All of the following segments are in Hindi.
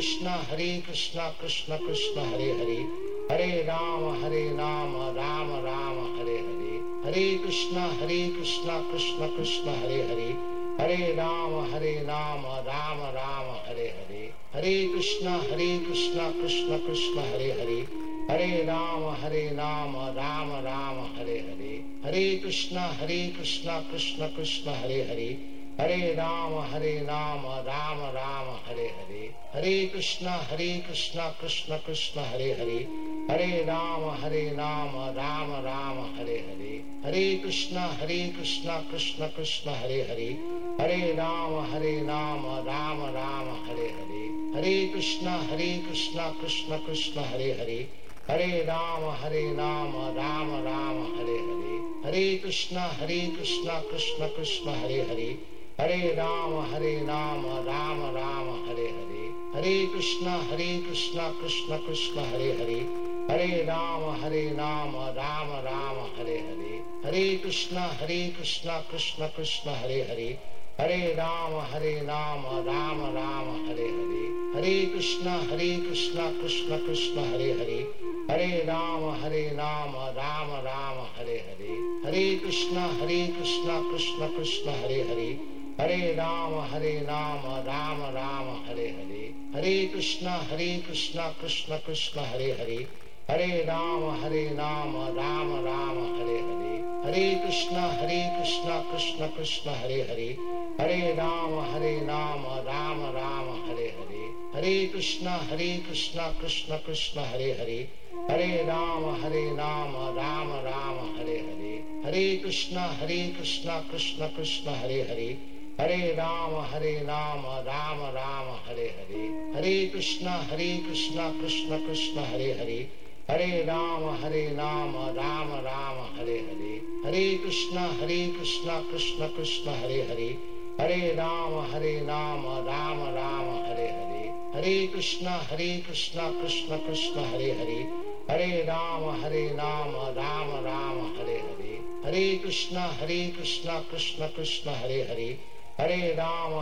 कृष्णा कृष्ण कृष्ण हरे हरे, हरे राम राम राम हरे हरे, हरे कृष्णा कृष्ण कृष्ण हरे हरे, हरे राम राम राम हरे हरे, हरे कृष्णा कृष्ण कृष्ण हरे हरे, हरे राम राम राम हरे हरे, हरे कृष्णा कृष्ण कृष्ण हरे हरे, हरे राम राम राम हरे हरे, हरे कृष्णा कृष्ण कृष्ण हरे हरे, हरे राम राम राम हरे हरे, हरे कृष्णा कृष्ण कृष्ण हरे हरे, हरे राम राम राम हरे हरे, हरे कृष्णा कृष्ण कृष्ण हरे हरे, हरे राम राम राम हरे हरे, हरे कृष्णा कृष्ण कृष्ण हरे हरे, हरे राम राम राम हरे हरे, हरे कृष्णा कृष्ण कृष्ण हरे हरे, हरे राम राम राम हरे हरे, हरे कृष्णा कृष्ण कृष्ण हरे हरे, हरे राम राम राम हरे हरे, हरे कृष्णा कृष्ण कृष्ण हरे हरे, हरे राम राम राम हरे हरे, हरे कृष्णा कृष्ण कृष्ण हरे हरे, हरे राम राम राम हरे हरे, हरे कृष्णा कृष्ण कृष्ण हरे हरे, हरे राम राम राम हरे हरे, हरे कृष्णा कृष्ण कृष्ण हरे हरे, हरे राम राम राम हरे हरे, हरे कृष्णा कृष्ण कृष्ण हरे हरे, हरे राम राम राम हरे हरे, हरे कृष्णा कृष्ण कृष्ण हरे हरे, हरे राम राम राम हरे हरे, हरे कृष्णा कृष्ण कृष्ण हरे हरे, हरे राम राम राम हरे हरे, हरे कृष्णा कृष्ण कृष्ण हरे हरे, हरे राम राम राम हरे हरे, हरे कृष्णा कृष्ण कृष्ण हरे हरे, हरे राम राम राम हरे हरे, हरे कृष्णा कृष्ण कृष्ण हरे हरे, हरे राम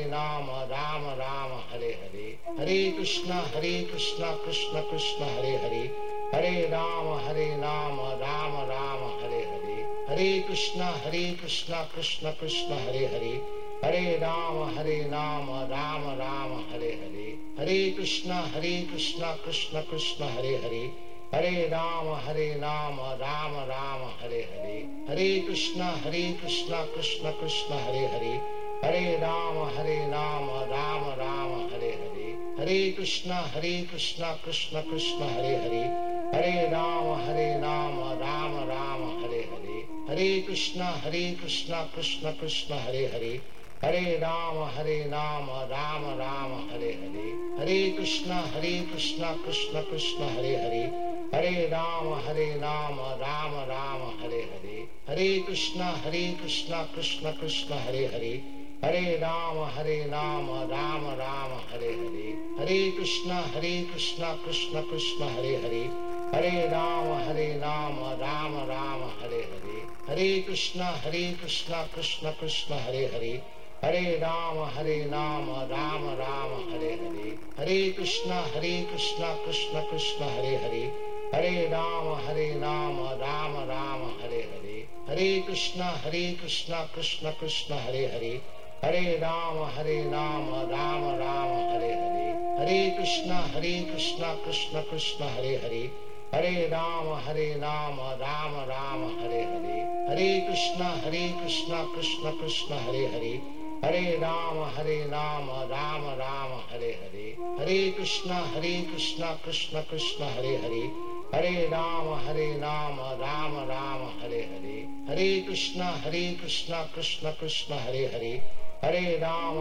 राम राम हरे हरे, हरे कृष्णा कृष्ण कृष्ण हरे हरे, हरे राम राम राम हरे हरे, हरे कृष्णा कृष्ण कृष्ण हरे हरे, हरे राम राम राम हरे हरे, हरे कृष्णा कृष्ण कृष्ण हरे हरे, हरे राम राम राम हरे हरे, हरे कृष्णा कृष्ण कृष्ण हरे हरे, हरे राम राम राम हरे हरे, हरे कृष्णा कृष्ण कृष्ण हरे हरे, हरे राम राम राम हरे हरे, हरे कृष्णा कृष्ण कृष्ण हरे हरे, हरे राम राम राम हरे हरे, हरे कृष्णा कृष्ण कृष्ण हरे हरे, हरे राम राम राम हरे हरे, हरे कृष्णा कृष्ण कृष्ण हरे हरे, हरे राम राम राम हरे हरे, हरे कृष्णा कृष्ण कृष्ण हरे हरे, हरे राम राम राम हरे हरे, हरे कृष्णा कृष्ण कृष्ण हरे हरे, हरे राम राम राम हरे हरे, हरे कृष्णा कृष्ण कृष्ण हरे हरे, हरे राम राम राम हरे हरे, हरे कृष्णा कृष्ण कृष्ण हरे हरे, हरे राम राम राम हरे हरे, हरे कृष्णा कृष्ण कृष्ण हरे हरे, हरे राम राम राम हरे हरे, हरे कृष्णा कृष्ण कृष्ण हरे हरे, हरे राम राम राम हरे हरे, हरे कृष्णा कृष्ण कृष्ण हरे हरे, हरे राम राम राम हरे हरे, हरे कृष्णा कृष्ण कृष्ण हरे हरे, हरे राम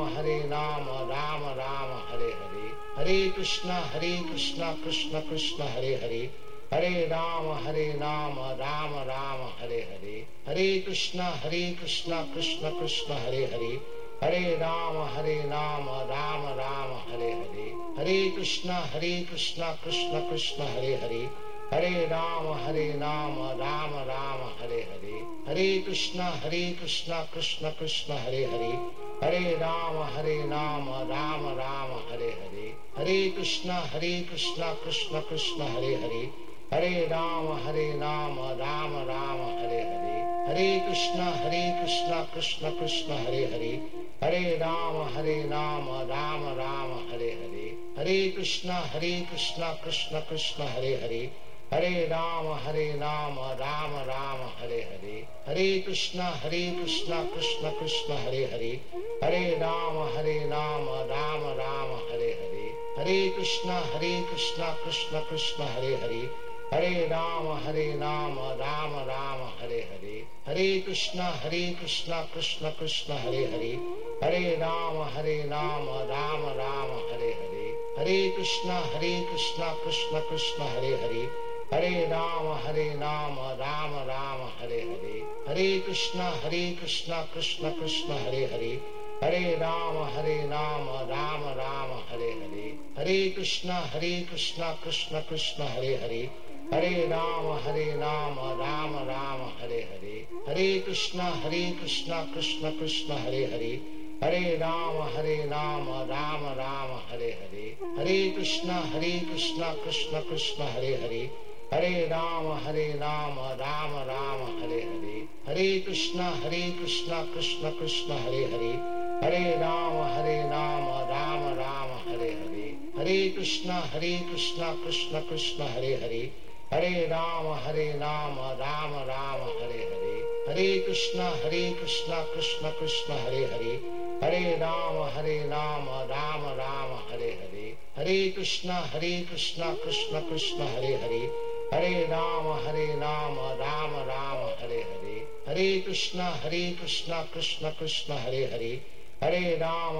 राम राम हरे हरे, हरे कृष्णा कृष्ण कृष्ण हरे हरे, हरे राम राम राम हरे हरे, हरे कृष्णा कृष्ण कृष्ण हरे हरे, हरे राम राम राम हरे हरे, हरे कृष्णा कृष्ण कृष्ण हरे हरे, हरे राम राम राम हरे हरे, हरे कृष्णा कृष्ण कृष्ण हरे हरे, हरे राम राम राम हरे हरे, हरे कृष्णा कृष्ण कृष्ण हरे हरे, हरे राम राम राम हरे हरे, हरे कृष्णा कृष्ण कृष्ण हरे हरे, हरे राम राम राम हरे हरे, हरे कृष्णा कृष्ण कृष्ण हरे हरे, हरे राम राम राम हरे हरे, हरे कृष्णा कृष्ण कृष्ण हरे हरे, हरे राम राम राम हरे हरे, हरे कृष्णा कृष्ण कृष्ण हरे हरे, हरे राम राम राम हरे हरे, हरे कृष्णा कृष्ण कृष्ण हरे हरे, हरे राम राम राम हरे हरे, हरे कृष्णा कृष्ण कृष्ण हरे हरे, हरे राम राम राम हरे हरे, हरे कृष्णा कृष्ण कृष्ण हरे हरे, हरे राम राम राम हरे हरे, हरे कृष्णा कृष्ण कृष्ण हरे हरे, हरे राम राम राम हरे हरे, हरे कृष्णा कृष्ण कृष्ण हरे हरे, हरे राम राम राम हरे हरे, हरे कृष्णा कृष्ण कृष्ण हरे हरे, हरे राम राम राम हरे हरे, हरे कृष्णा कृष्ण कृष्ण हरे हरे, हरे राम राम राम हरे हरे, हरे कृष्णा कृष्ण कृष्ण हरे हरे, हरे राम राम राम हरे हरे, हरे कृष्णा कृष्ण कृष्ण हरे हरे, हरे राम राम राम हरे हरे, हरे कृष्णा कृष्ण कृष्ण हरे हरे, हरे राम राम राम हरे हरे, हरे कृष्णा कृष्ण कृष्ण हरे हरे, हरे राम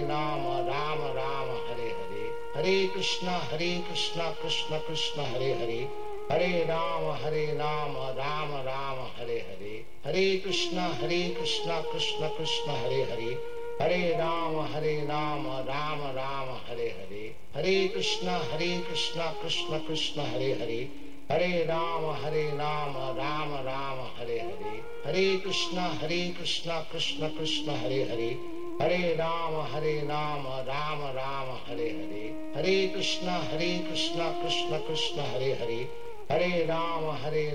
राम राम हरे हरे, हरे कृष्णा कृष्ण कृष्ण हरे हरे, हरे राम राम राम हरे हरे, हरे कृष्णा कृष्ण कृष्ण हरे हरे, हरे राम राम राम हरे हरे, हरे कृष्णा कृष्ण कृष्ण हरे हरे, हरे राम राम राम हरे हरे, हरे कृष्णा कृष्ण कृष्ण हरे हरे, हरे राम राम राम हरे हरे, हरे कृष्णा कृष्ण कृष्ण हरे हरे, हरे राम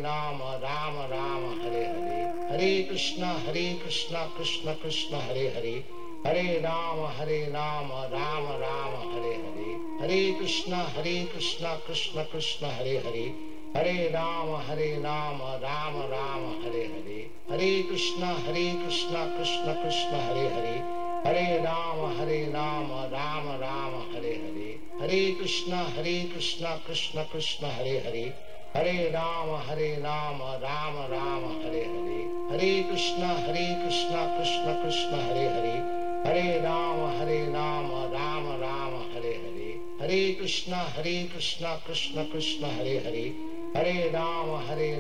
राम राम हरे हरे, हरे कृष्णा कृष्ण कृष्ण हरे हरे, हरे राम राम राम हरे हरे, हरे कृष्णा कृष्ण कृष्ण हरे हरे, हरे राम राम राम हरे हरे, हरे कृष्णा कृष्ण कृष्ण हरे हरे, हरे राम राम राम हरे हरे, हरे कृष्णा कृष्ण कृष्ण हरे हरे, हरे राम राम राम हरे हरे, हरे कृष्णा कृष्ण कृष्ण हरे हरे, हरे राम राम राम हरे हरे, हरे कृष्णा कृष्ण कृष्ण हरे हरे, हरे राम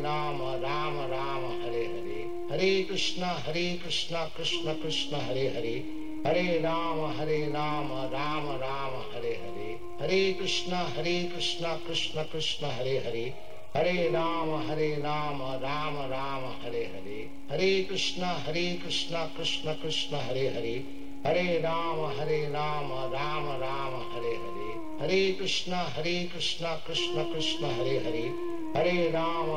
राम राम हरे हरे, हरे कृष्णा कृष्ण कृष्ण हरे हरे, हरे राम राम राम हरे हरे, हरे कृष्णा कृष्ण कृष्ण हरे हरे, हरे राम राम राम हरे हरे, हरे कृष्णा कृष्ण कृष्ण हरे हरे, हरे राम राम राम हरे हरे, हरे कृष्णा कृष्ण कृष्ण हरे हरे, हरे राम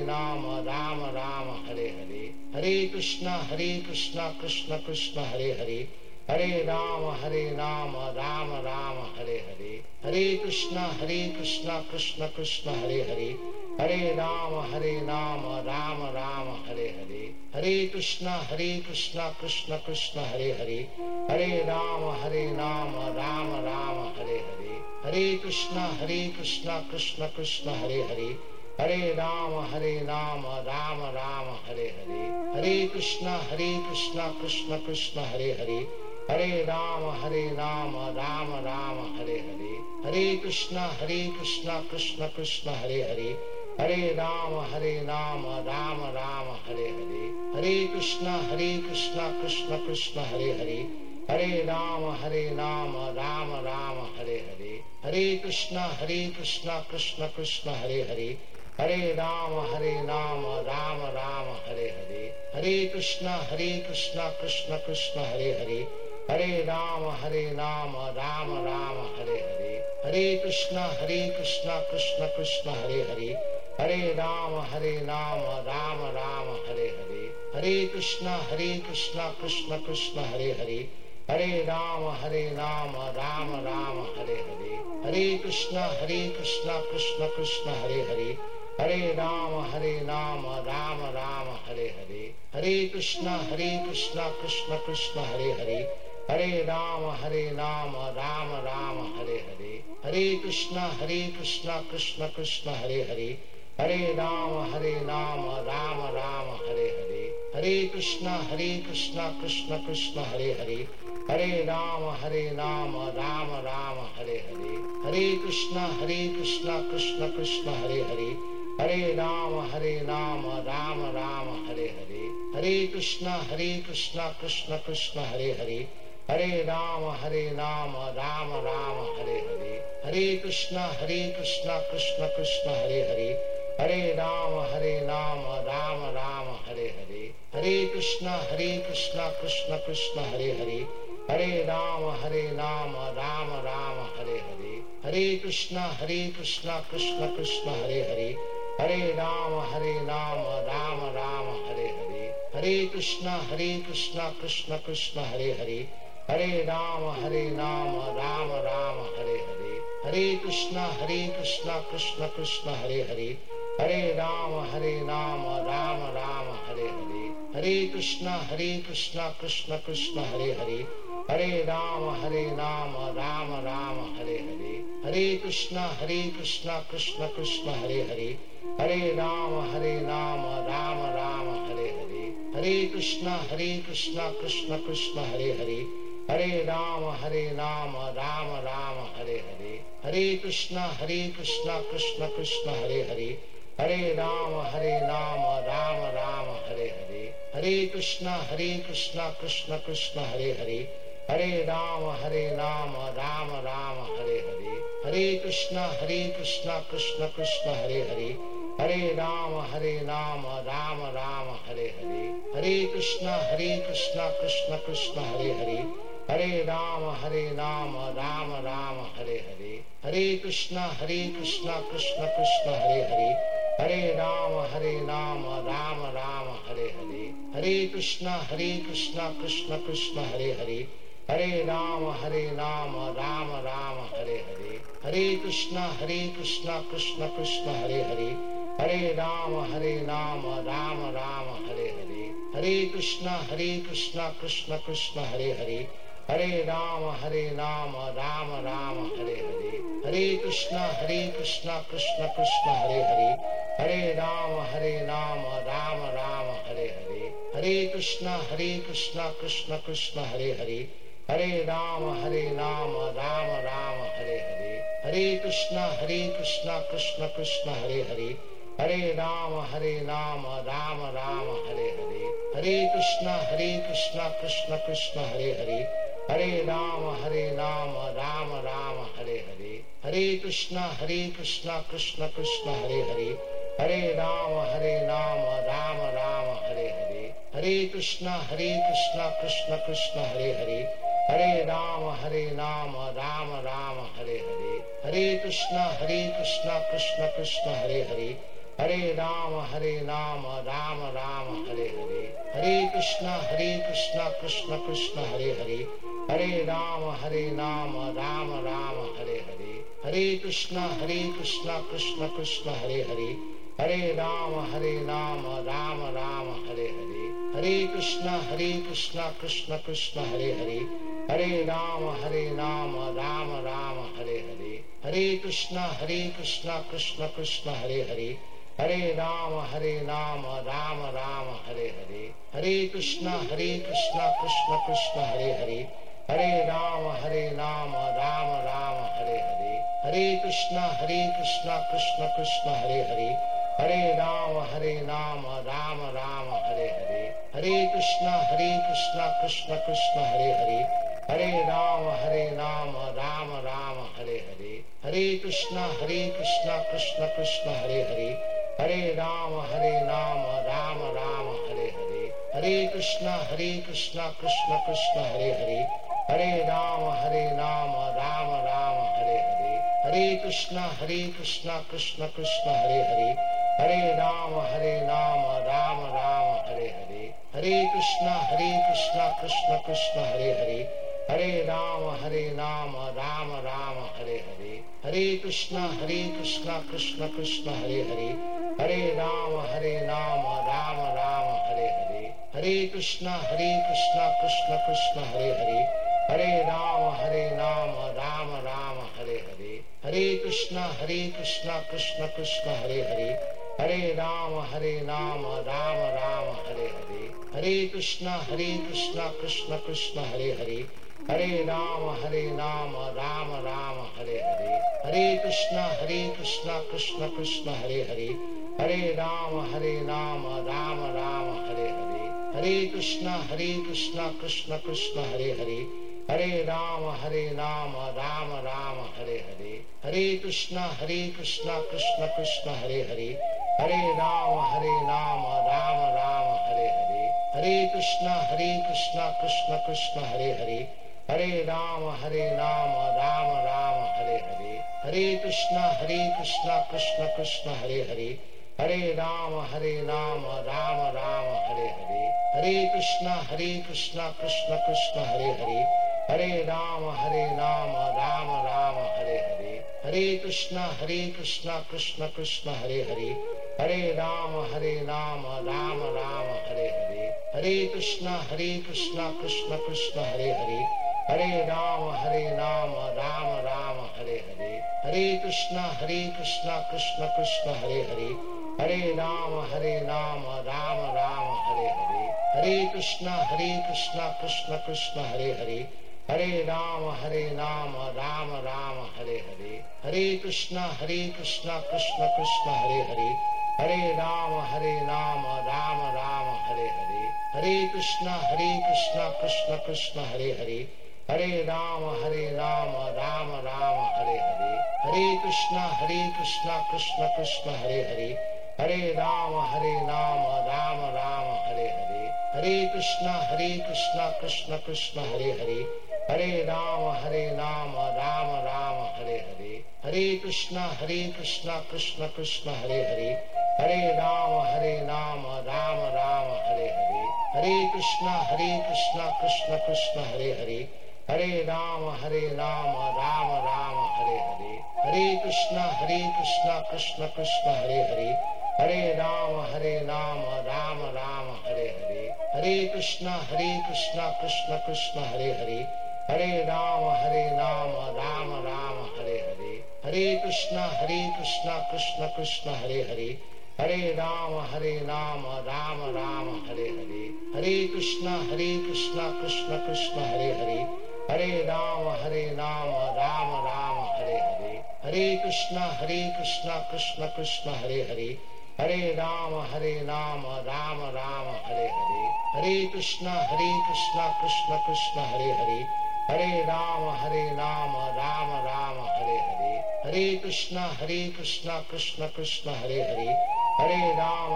राम राम हरे हरे, हरे कृष्णा कृष्ण कृष्ण हरे हरे, हरे राम राम राम हरे हरे, हरे कृष्णा कृष्ण कृष्ण हरे हरे, हरे राम राम राम हरे हरे, हरे कृष्णा कृष्ण कृष्ण हरे हरे, हरे राम राम राम हरे हरे, हरे कृष्णा कृष्ण कृष्ण हरे हरे, हरे राम राम राम हरे हरे, हरे कृष्णा कृष्ण कृष्ण हरे हरे, हरे राम राम राम हरे हरे, हरे कृष्णा कृष्ण कृष्ण हरे हरे, हरे राम राम राम हरे हरे, हरे कृष्णा कृष्ण कृष्ण हरे हरे, हरे राम राम राम हरे हरे, हरे कृष्णा कृष्ण कृष्ण हरे हरे, हरे राम राम राम हरे हरे, हरे कृष्णा कृष्ण कृष्ण हरे हरे, हरे राम राम राम हरे हरे, हरे कृष्णा कृष्ण कृष्ण हरे हरे, हरे राम राम राम हरे हरे, हरे कृष्णा कृष्ण कृष्ण हरे हरे, हरे राम राम राम हरे हरे, हरे कृष्णा कृष्ण कृष्ण हरे हरे, हरे राम राम राम हरे हरे, हरे कृष्णा कृष्ण कृष्ण हरे हरे, हरे राम राम राम हरे हरे, हरे कृष्णा कृष्ण कृष्ण हरे हरे, हरे राम राम राम हरे हरे, हरे कृष्णा कृष्ण कृष्ण हरे हरे, हरे राम राम राम हरे हरे, हरे कृष्णा कृष्ण कृष्ण हरे हरे, हरे राम राम राम हरे हरे, हरे कृष्णा कृष्ण कृष्ण हरे हरे, हरे राम राम राम हरे हरे, हरे कृष्णा कृष्ण कृष्ण हरे हरे, हरे राम राम राम हरे हरे, हरे कृष्णा कृष्ण कृष्ण हरे हरे, हरे राम राम राम हरे हरे, हरे कृष्णा कृष्ण कृष्ण हरे हरे, हरे राम राम राम हरे हरे, हरे कृष्णा कृष्ण कृष्ण हरे हरे, हरे राम राम राम हरे हरे, हरे कृष्णा कृष्ण कृष्ण हरे हरे, हरे राम राम राम हरे हरे, हरे कृष्णा कृष्ण कृष्ण हरे हरे, हरे राम राम राम हरे हरे, हरे कृष्णा कृष्ण कृष्ण हरे हरे, हरे राम राम राम हरे हरे, हरे कृष्णा कृष्ण कृष्ण हरे हरे, हरे राम राम राम हरे हरे, हरे कृष्णा कृष्ण कृष्ण हरे हरे, हरे राम राम राम हरे हरे, हरे कृष्णा कृष्ण कृष्ण हरे हरे, हरे राम राम राम हरे हरे, हरे कृष्णा कृष्ण कृष्ण हरे हरे, हरे राम राम राम हरे हरे, हरे कृष्णा कृष्ण कृष्ण हरे हरे, हरे राम राम राम हरे हरे, हरे कृष्णा कृष्ण कृष्ण हरे हरे, हरे राम राम राम हरे हरे, हरे कृष्णा कृष्ण कृष्ण हरे हरे, हरे राम राम राम हरे हरे, हरे कृष्णा कृष्ण कृष्ण हरे हरे, हरे राम राम राम हरे हरे, हरे कृष्णा कृष्ण कृष्ण हरे हरे, हरे राम राम राम हरे हरे, हरे कृष्णा कृष्ण कृष्ण हरे हरे, हरे राम राम राम हरे हरे, हरे कृष्णा कृष्ण कृष्ण हरे हरे, हरे राम राम राम हरे हरे, हरे कृष्णा कृष्ण कृष्ण हरे हरे, हरे राम राम राम हरे हरे, हरे कृष्णा कृष्ण कृष्ण हरे हरे, हरे राम राम राम हरे हरे, हरे कृष्णा कृष्ण कृष्ण हरे हरे, हरे राम राम राम हरे हरे, हरे कृष्णा कृष्ण कृष्ण हरे हरे, हरे राम राम राम हरे हरे, हरे कृष्णा कृष्ण कृष्ण हरे हरे, हरे राम राम राम हरे हरे, हरे कृष्णा कृष्ण कृष्ण हरे हरे, हरे राम राम राम हरे हरे, हरे कृष्णा कृष्ण कृष्ण हरे हरे, हरे राम राम राम हरे हरे, हरे कृष्णा कृष्ण कृष्ण हरे हरे, हरे राम राम राम हरे हरे, हरे कृष्णा कृष्ण कृष्ण हरे हरे, हरे राम राम राम हरे हरे, हरे कृष्णा कृष्ण कृष्ण हरे हरे, हरे राम राम राम हरे हरे, हरे कृष्णा कृष्ण कृष्ण हरे हरे, हरे राम राम राम हरे हरे, हरे कृष्णा कृष्ण कृष्ण हरे हरे, हरे राम राम राम हरे हरे, हरे कृष्णा कृष्ण कृष्ण हरे हरे, हरे राम राम राम हरे हरे, हरे कृष्णा कृष्ण कृष्ण हरे हरे, हरे राम राम राम हरे हरे, हरे कृष्णा कृष्ण कृष्ण हरे हरे, हरे राम राम राम हरे हरे, हरे कृष्णा कृष्ण कृष्ण हरे हरे, हरे राम राम राम हरे हरे, हरे कृष्णा कृष्ण कृष्ण हरे हरे, हरे राम राम राम हरे हरे, हरे कृष्णा कृष्ण कृष्ण हरे हरे, हरे राम राम राम हरे हरे, हरे कृष्णा कृष्ण कृष्ण हरे हरे, हरे राम राम राम हरे हरे, हरे कृष्णा कृष्ण कृष्ण हरे हरे, हरे राम राम राम हरे हरे, हरे कृष्णा कृष्ण कृष्ण हरे हरे, हरे राम राम राम हरे हरे, हरे कृष्णा कृष्ण कृष्ण हरे हरे, हरे राम राम राम हरे हरे, हरे कृष्णा कृष्ण कृष्ण हरे हरे, हरे राम राम राम हरे हरे, हरे कृष्णा कृष्ण कृष्ण हरे हरे, हरे राम राम राम हरे हरे, हरे कृष्णा कृष्ण कृष्ण हरे हरे, हरे राम राम राम हरे हरे, हरे कृष्णा कृष्ण कृष्ण हरे हरे, हरे राम राम राम हरे हरे, हरे कृष्णा कृष्ण कृष्ण हरे हरे, हरे राम राम राम हरे हरे, हरे कृष्णा कृष्ण कृष्ण हरे हरे, हरे राम राम राम हरे हरे, हरे कृष्णा कृष्ण कृष्ण हरे हरे, हरे राम राम राम हरे हरे, हरे कृष्णा कृष्ण कृष्ण हरे हरे, हरे राम राम राम हरे हरे, हरे कृष्णा कृष्ण कृष्ण हरे हरे, हरे राम राम राम हरे हरे, हरे कृष्णा कृष्ण कृष्ण हरे हरे, हरे राम राम राम हरे हरे, हरे कृष्णा कृष्ण कृष्ण हरे हरे, हरे राम राम राम हरे हरे, हरे कृष्णा कृष्ण कृष्ण हरे हरे, हरे राम राम राम हरे हरे, हरे कृष्णा कृष्ण कृष्ण हरे हरे, हरे राम राम राम हरे हरे, हरे कृष्णा कृष्ण कृष्ण हरे हरे, हरे राम राम राम हरे हरे, हरे कृष्णा कृष्ण कृष्ण हरे हरे, हरे राम राम राम हरे हरे, हरे कृष्णा कृष्ण कृष्ण हरे हरे, हरे राम राम राम हरे हरे, हरे कृष्णा कृष्ण कृष्ण हरे हरे, हरे राम राम राम हरे हरे, हरे कृष्णा कृष्ण कृष्ण हरे हरे, हरे राम राम राम हरे हरे, हरे कृष्णा कृष्ण कृष्ण हरे हरे, हरे राम राम राम हरे हरे, हरे कृष्णा कृष्ण कृष्ण हरे हरे, हरे राम राम राम हरे हरे, हरे कृष्णा कृष्ण कृष्ण हरे हरे, हरे राम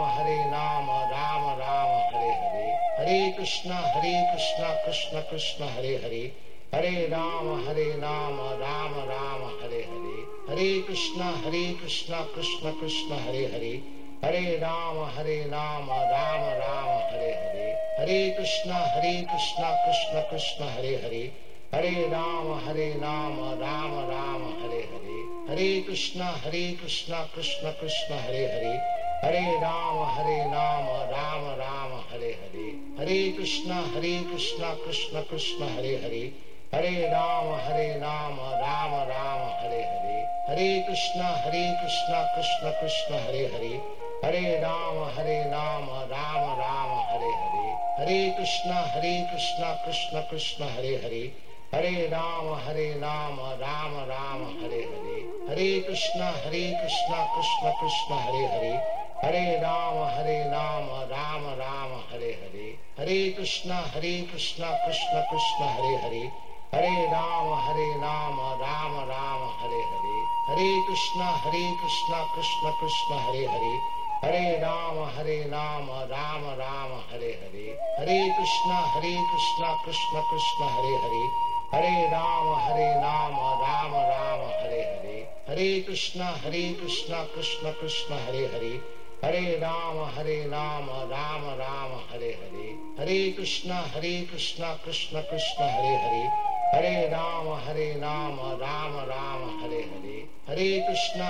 राम राम हरे हरे, हरे कृष्णा कृष्ण कृष्ण हरे हरे, हरे राम राम राम हरे हरे, हरे कृष्णा कृष्ण कृष्ण हरे हरे, हरे राम राम राम हरे हरे, हरे कृष्णा कृष्ण कृष्ण हरे हरे, हरे राम राम राम हरे हरे, हरे कृष्णा कृष्ण कृष्ण हरे हरे, हरे राम राम राम हरे हरे, हरे कृष्णा कृष्ण कृष्ण हरे हरे, हरे राम राम राम हरे हरे, हरे कृष्णा कृष्ण कृष्ण हरे हरे, हरे राम राम राम हरे हरे, हरे कृष्णा कृष्ण कृष्ण हरे हरे, हरे राम राम राम हरे हरे, हरे कृष्णा कृष्ण कृष्ण हरे हरे, हरे राम राम राम हरे हरे, हरे कृष्णा कृष्ण कृष्ण हरे हरे, हरे राम राम राम हरे हरे, हरे कृष्णा कृष्ण कृष्ण हरे हरे, हरे राम राम राम हरे हरे, हरे कृष्णा कृष्ण कृष्ण हरे हरे, हरे राम राम राम हरे हरे, हरे कृष्णा कृष्ण कृष्ण हरे हरे, हरे राम राम राम हरे हरे, हरे कृष्णा कृष्ण कृष्ण हरे हरे, हरे राम राम राम हरे हरे, हरे कृष्णा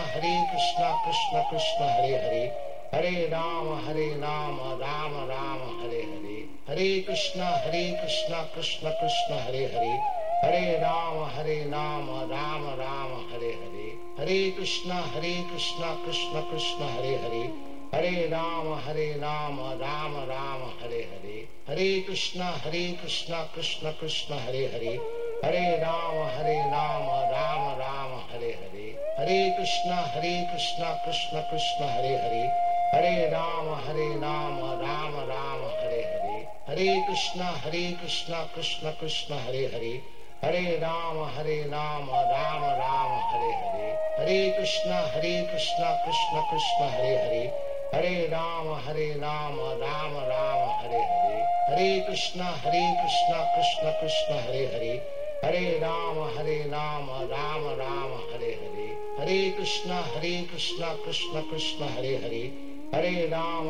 कृष्ण कृष्ण हरे हरे, हरे राम राम राम हरे हरे, हरे कृष्णा कृष्ण कृष्ण हरे हरे, हरे राम राम राम हरे हरे, हरे कृष्णा कृष्ण कृष्ण हरे हरे, हरे राम राम राम हरे हरे, हरे कृष्णा कृष्ण कृष्ण हरे हरे, हरे राम राम राम हरे हरे, हरे कृष्णा कृष्ण कृष्ण हरे हरे, हरे राम राम राम हरे हरे, हरे कृष्णा कृष्ण कृष्ण हरे हरे, हरे राम राम राम हरे हरे, हरे कृष्णा कृष्ण कृष्ण हरे हरे, हरे राम राम राम हरे हरे, हरे कृष्णा कृष्ण कृष्ण हरे हरे, हरे राम राम राम हरे हरे, हरे कृष्णा कृष्ण कृष्ण हरे हरे, हरे राम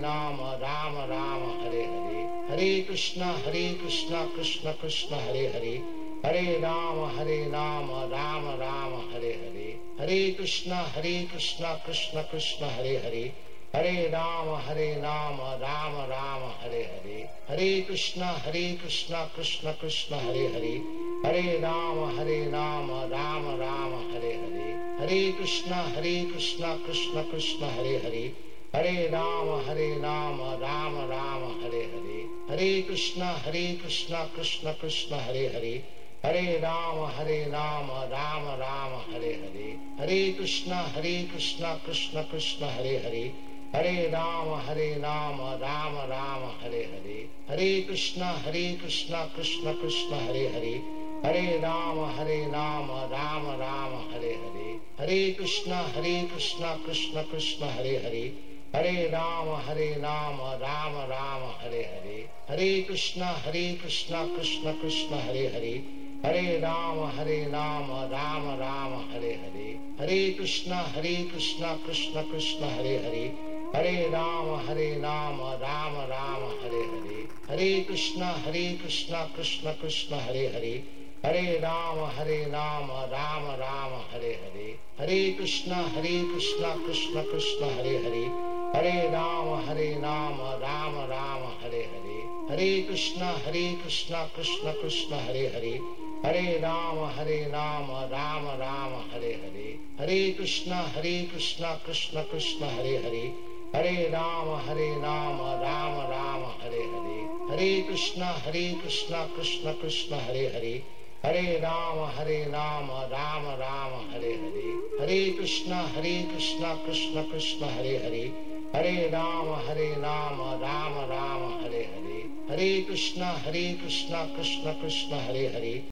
राम राम हरे हरे, हरे कृष्णा कृष्ण कृष्ण हरे हरे, हरे राम राम राम हरे हरे, हरे कृष्णा कृष्ण कृष्ण हरे हरे, हरे राम राम राम हरे हरे, हरे कृष्णा कृष्ण कृष्ण हरे हरे, हरे राम राम राम हरे हरे, हरे कृष्णा कृष्ण कृष्ण हरे हरे, हरे राम राम राम हरे हरे, हरे कृष्णा कृष्ण कृष्ण हरे हरे, हरे राम राम राम हरे हरे, हरे कृष्णा कृष्ण कृष्ण हरे हरे, हरे राम राम राम हरे हरे, हरे कृष्णा कृष्ण कृष्ण हरे हरे, हरे राम राम राम हरे हरे, हरे कृष्णा कृष्ण कृष्ण हरे हरे, हरे राम राम राम हरे हरे, हरे कृष्णा कृष्ण कृष्ण हरे हरे, हरे राम राम राम हरे हरे, हरे कृष्णा कृष्ण कृष्ण हरे हरे, हरे राम राम राम हरे हरे, हरे कृष्णा कृष्ण कृष्ण हरे हरे, हरे राम राम राम हरे हरे, हरे कृष्णा कृष्ण कृष्ण हरे हरे, हरे राम राम राम हरे हरे, हरे कृष्णा कृष्ण कृष्ण हरे हरे, हरे राम राम राम हरे हरे, हरे कृष्णा कृष्ण कृष्ण हरे हरे, हरे राम राम राम हरे हरे, हरे कृष्णा कृष्ण कृष्ण हरे हरे, हरे राम राम राम हरे हरे, हरे कृष्णा कृष्ण कृष्ण हरे हरे, हरे राम राम राम हरे हरे, हरे कृष्णा कृष्ण कृष्ण हरे हरे,